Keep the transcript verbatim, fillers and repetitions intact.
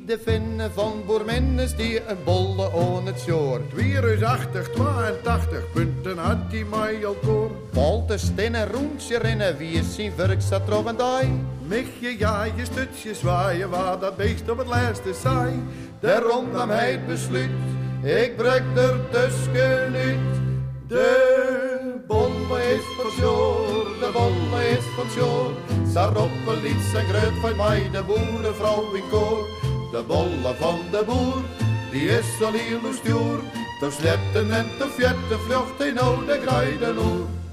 de vinnen van Boerminnes die een bolle on het jaar. tweeënachtig, tweeëntachtig punten had hij mij al door. Paul te stinnen, roentje rennen, wie is zijn werk zat erop en die. Michje, ja, je stutje zwaaien, waar dat beest op het laatste saai. Daarom nam hij het besluit, ik brek er tussenuit. De bolle is van sjoor, de bolle is van sjoor. Saroppe liet zijn gruit van mij, de boerenvrouw in koor. De bolle van de boer, die is al heel stoer. Te sletten en te vjetten vlucht hij nou de grijden oer.